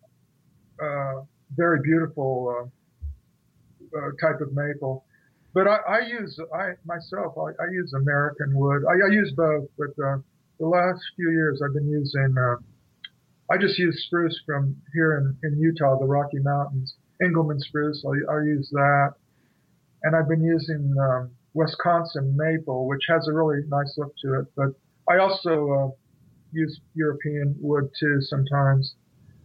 uh, very beautiful uh, uh, type of maple. But I, I use, I myself, I, I use American wood. I, I use both, but uh, the last few years I've been using, uh, I just use spruce from here in, in Utah, the Rocky Mountains, Engelmann spruce. I, I use that. And I've been using um, Wisconsin maple, which has a really nice look to it. But I also uh, use European wood too sometimes.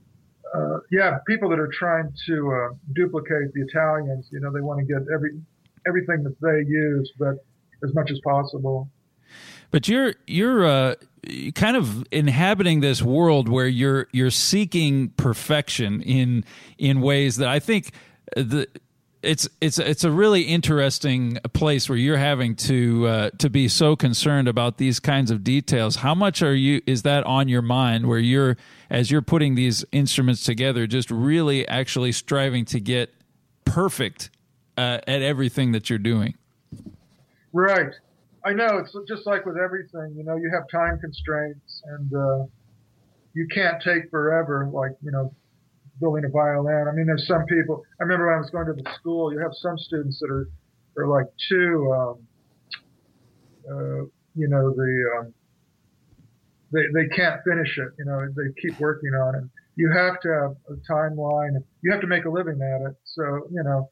Uh, yeah, people that are trying to uh, duplicate the Italians, you know, they want to get every everything that they use, but as much as possible.
But you're you're uh, kind of inhabiting this world where you're you're seeking perfection in in ways that I think the it's it's it's a really interesting place where you're having to uh, to be so concerned about these kinds of details. How much are you is that on your mind where you're as you're putting these instruments together, just really actually striving to get perfect uh, at everything that you're doing?
Right. I know, it's just like with everything, you know, you have time constraints and uh, you can't take forever, like, you know, building a violin. I mean, there's some people, I remember when I was going to the school, you have some students that are, are like too, um, uh, you know, the, um, they, they can't finish it, you know, they keep working on it. You have to have a timeline. You have to make a living at it. So, you know,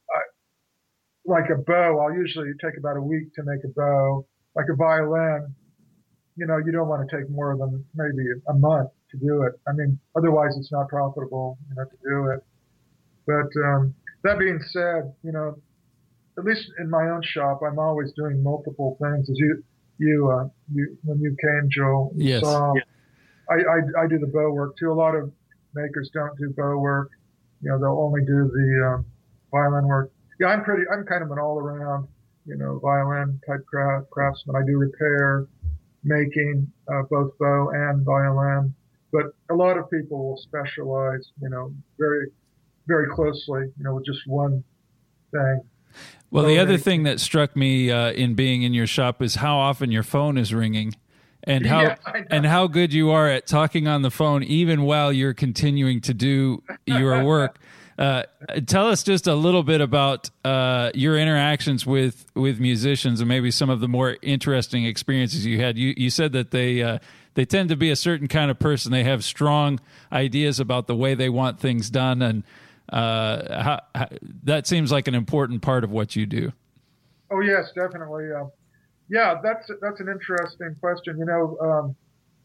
like a bow, I'll usually take about a week to make a bow. Like a violin, you know, you don't want to take more than maybe a month to do it. I mean, otherwise it's not profitable, you know, to do it. But um, that being said, you know, at least in my own shop, I'm always doing multiple things. As you, you, uh, you when you came, Joel, you
yes.
saw,
yeah.
I, I, I do the bow work too. A lot of makers don't do bow work. You know, they'll only do the um, violin work. Yeah, I'm pretty, I'm kind of an all around, you know, violin type craft, craftsman. I do repair, making, uh, both bow and violin, but a lot of people will specialize, you know, very, very closely, you know, with just one thing.
Well,
so
the other
they,
thing that struck me uh, in being in your shop is how often your phone is ringing. And how
yeah,
and how good you are at talking on the phone, even while you're continuing to do your work. Uh, tell us just a little bit about uh, your interactions with, with musicians and maybe some of the more interesting experiences you had. You you said that they uh, they tend to be a certain kind of person. They have strong ideas about the way they want things done, and uh, how, how, that seems like an important part of what you do.
Oh yes, definitely. Uh, yeah, that's that's an interesting question. You know, um,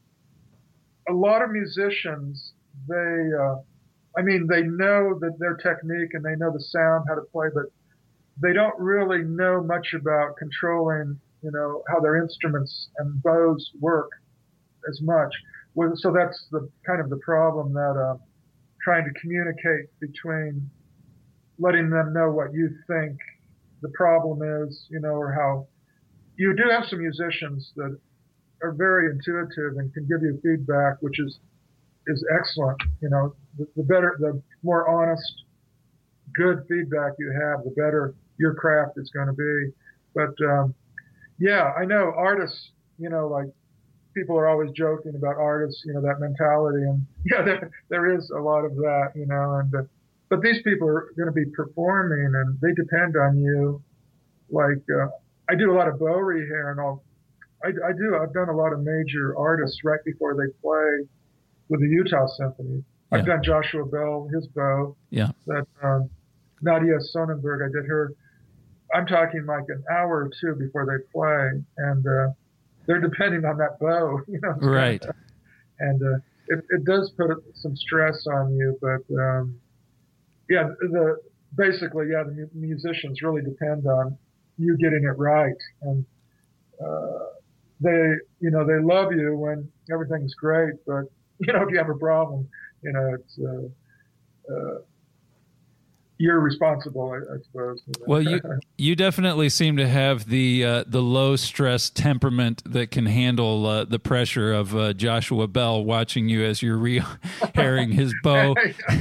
a lot of musicians, they. Uh, I mean, they know that their technique and they know the sound, how to play, but they don't really know much about controlling, you know, how their instruments and bows work as much. So that's the kind of the problem that uh, trying to communicate between letting them know what you think the problem is, you know, or how you do have some musicians that are very intuitive and can give you feedback, which is is excellent. You know, the, the better, the more honest, good feedback you have, the better your craft is going to be. But, um, yeah, I know artists, you know, like people are always joking about artists, you know, that mentality. And yeah, there, there is a lot of that, you know, and, uh, but these people are going to be performing and they depend on you. Like, uh, I do a lot of bow rehair and all. I, I do, I've done a lot of major artists right before they play with the Utah Symphony.
Yeah.
I've done Joshua Bell, his bow.
Yeah.
That um, Nadia Sonnenberg, I did her. I'm talking like an hour or two before they play, and uh, they're depending on that bow, you know.
Right.
And uh, it, it does put some stress on you, but um, yeah, the basically, yeah, the mu- musicians really depend on you getting it right. And uh, they, you know, they love you when everything's great, but, you know, if you have a problem, you know, it's, uh, uh, you're responsible, I, I suppose. You know?
Well, you you definitely seem to have the uh, the low stress temperament that can handle uh, the pressure of uh, Joshua Bell watching you as you're re-hairing his bow.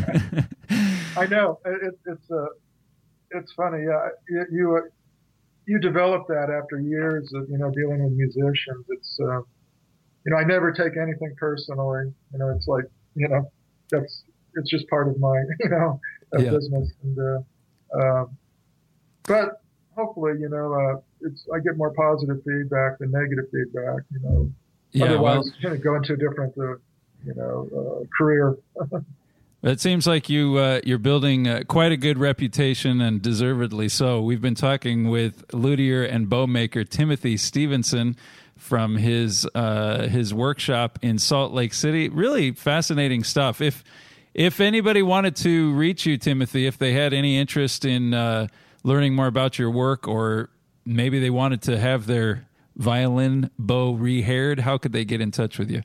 I know it, it's uh, it's funny. Yeah, you you, uh, you develop that after years of you know dealing with musicians. It's uh, you know I never take anything personally. You know, it's like you know that's it's just part of my you know. Of
yeah.
business, and uh, um, but hopefully, you know, uh, it's I get more positive feedback than negative feedback. You know,
yeah,
otherwise,
well,
you're going to go into a different, uh, you know, uh, career.
It seems like you uh, you're building uh, quite a good reputation, and deservedly so. We've been talking with luthier and bow maker Timothy Stevenson from his uh, his workshop in Salt Lake City. Really fascinating stuff. If If anybody wanted to reach you, Timothy, if they had any interest in uh, learning more about your work, or maybe they wanted to have their violin bow rehaired, how could they get in touch with you?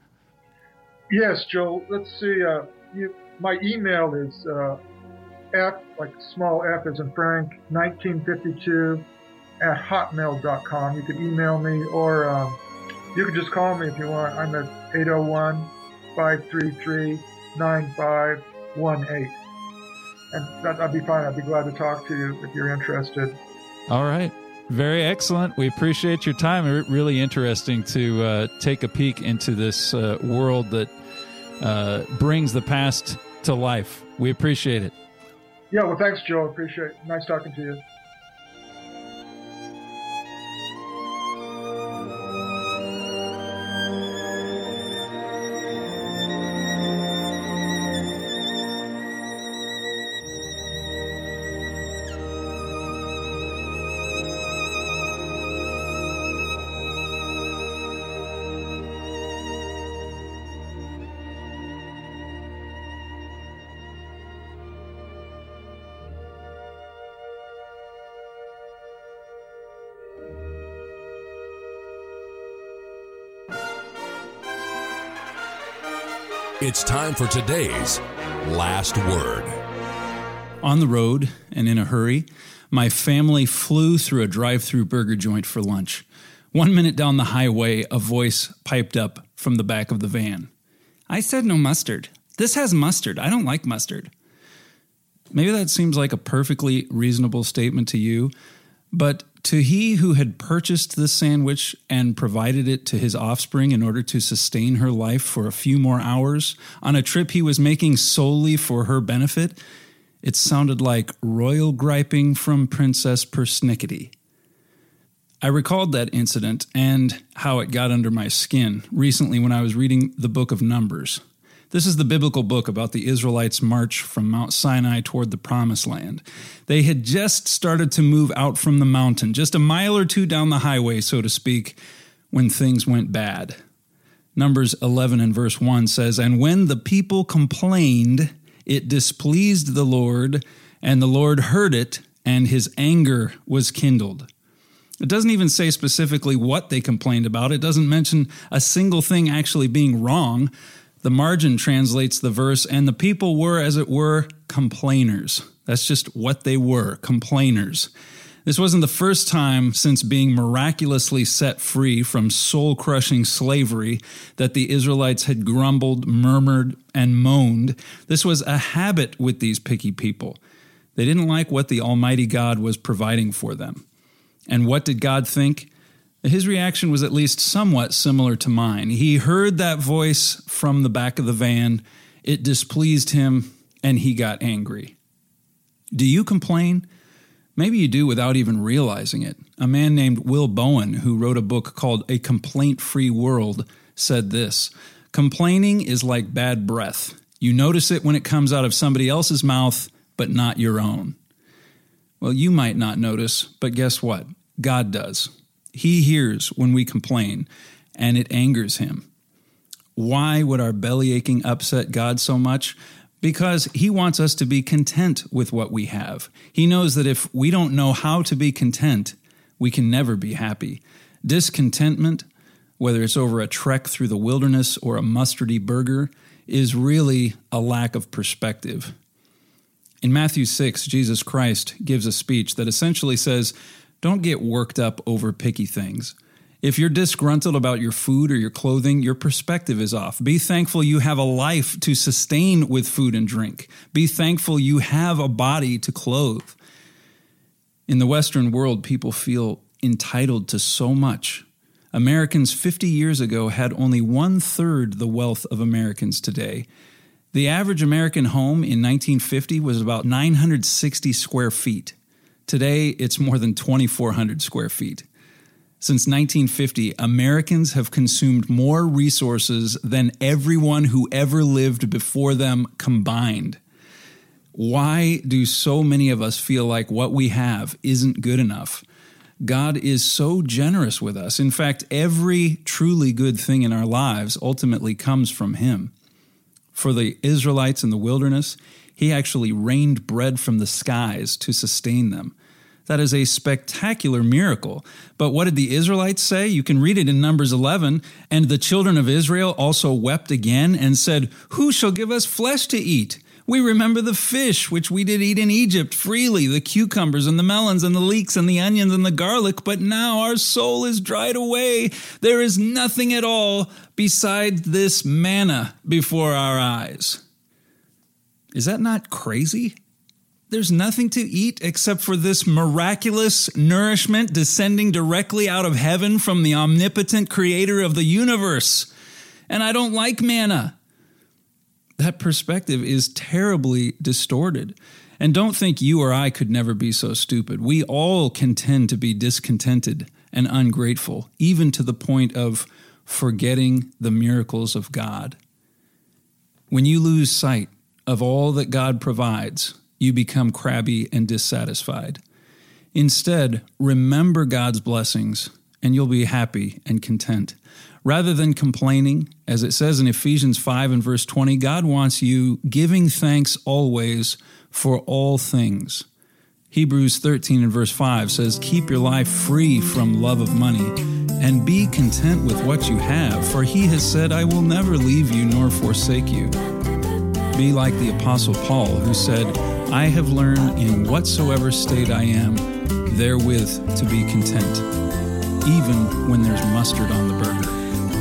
Yes, Joel. Let's see. Uh, you, my email is uh, F, like small F as in Frank, nineteen fifty-two at hotmail dot com. You could email me, or um, you could just call me if you want. I'm at eight oh one, five three three, nine five one eight, and that, that'd be fine. I'd be glad to talk to you if you're interested.
All right. Very excellent. We appreciate your time. Really interesting to uh, take a peek into this uh, world that uh, brings the past to life. We appreciate it.
Yeah, well, thanks, Joe. Appreciate it. Nice talking to you.
It's time for today's Last Word.
On the road and in a hurry, my family flew through a drive-through burger joint for lunch. One minute down the highway, a voice piped up from the back of the van. I said no mustard. This has mustard. I don't like mustard. Maybe that seems like a perfectly reasonable statement to you, but to he who had purchased this sandwich and provided it to his offspring in order to sustain her life for a few more hours on a trip he was making solely for her benefit, it sounded like royal griping from Princess Persnickety. I recalled that incident and how it got under my skin recently when I was reading the book of Numbers. This is the biblical book about the Israelites' march from Mount Sinai toward the Promised Land. They had just started to move out from the mountain, just a mile or two down the highway, so to speak, when things went bad. Numbers eleven and verse one says, "And when the people complained, it displeased the Lord, and the Lord heard it, and his anger was kindled." It doesn't even say specifically what they complained about. It doesn't mention a single thing actually being wrong. The margin translates the verse, and the people were, as it were, complainers. That's just what they were, complainers. This wasn't the first time since being miraculously set free from soul-crushing slavery that the Israelites had grumbled, murmured, and moaned. This was a habit with these picky people. They didn't like what the Almighty God was providing for them. And what did God think? His reaction was at least somewhat similar to mine. He heard that voice from the back of the van. It displeased him, and he got angry. Do you complain? Maybe you do without even realizing it. A man named Will Bowen, who wrote a book called A Complaint-Free World, said this: "Complaining is like bad breath. You notice it when it comes out of somebody else's mouth, but not your own." Well, you might not notice, but guess what? God does. He hears when we complain, and it angers him. Why would our belly aching upset God so much? because he wants us to be content with what we have. He knows that if we don't know how to be content, we can never be happy. Discontentment, whether it's over a trek through the wilderness or a mustardy burger, is really a lack of perspective. In Matthew six, Jesus Christ gives a speech that essentially says, don't get worked up over picky things. If you're disgruntled about your food or your clothing, your perspective is off. Be thankful you have a life to sustain with food and drink. Be thankful you have a body to clothe. In the Western world, people feel entitled to so much. Americans fifty years ago had only one-third the wealth of Americans today. The average American home in nineteen fifty was about nine hundred sixty square feet. Today, it's more than twenty-four hundred square feet. Since nineteen fifty, Americans have consumed more resources than everyone who ever lived before them combined. Why do so many of us feel like what we have isn't good enough? God is so generous with us. In fact, every truly good thing in our lives ultimately comes from Him. For the Israelites in the wilderness, He actually rained bread from the skies to sustain them. That is a spectacular miracle. But what did the Israelites say? You can read it in Numbers eleven. And the children of Israel also wept again and said, "Who shall give us flesh to eat? We remember the fish which we did eat in Egypt freely, the cucumbers and the melons and the leeks and the onions and the garlic, but now our soul is dried away. There is nothing at all besides this manna before our eyes." Is that not crazy? There's nothing to eat except for this miraculous nourishment descending directly out of heaven from the omnipotent creator of the universe. And I don't like manna. That perspective is terribly distorted. And don't think you or I could never be so stupid. We all can tend to be discontented and ungrateful, even to the point of forgetting the miracles of God. When you lose sight of all that God provides, you become crabby and dissatisfied. Instead, remember God's blessings, and you'll be happy and content. Rather than complaining, as it says in Ephesians five and verse twenty, God wants you giving thanks always for all things. Hebrews thirteen and verse five says, "Keep your life free from love of money, and be content with what you have, for He has said, I will never leave you nor forsake you." Be like the Apostle Paul, who said, "I have learned in whatsoever state I am, therewith to be content, even when there's mustard on the burger."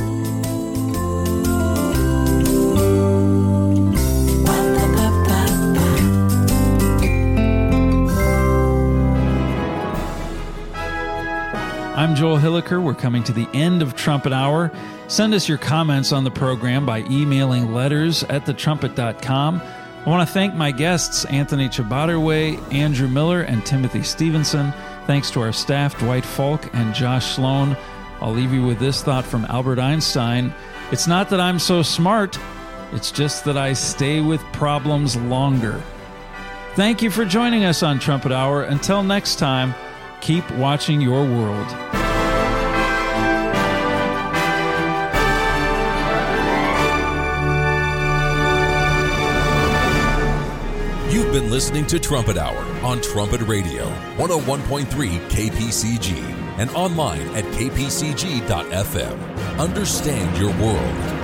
I'm Joel Hilliker. We're coming to the end of Trumpet Hour. Send us your comments on the program by emailing letters at the trumpet dot com. I want to thank my guests, Anthony Chabaderway, Andrew Miller, and Timothy Stevenson. Thanks to our staff, Dwight Falk and Josh Sloan. I'll leave you with this thought from Albert Einstein. It's not that I'm so smart, it's just that I stay with problems longer. Thank you for joining us on Trumpet Hour. Until next time, keep watching your world.
You've been listening to Trumpet Hour on Trumpet Radio, one oh one point three K P C G, and online at k p c g dot f m. Understand your world.